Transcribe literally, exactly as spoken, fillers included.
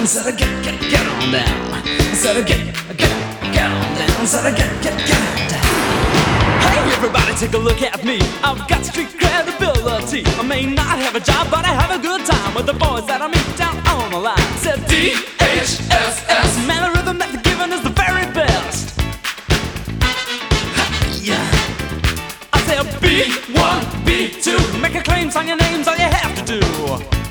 down. Said get, get, get on down. Said get, get, get on down. Said get, get, get on down. Hey, everybody, take a look at me. I've got street credibility. I may not have a job, but I have a good time with the boys that I meet down on the line. Said D H S S, man, the rhythm that they're giving is the very best. Yeah. I say a B one, B two, make a claim, sign your names, all you have to do.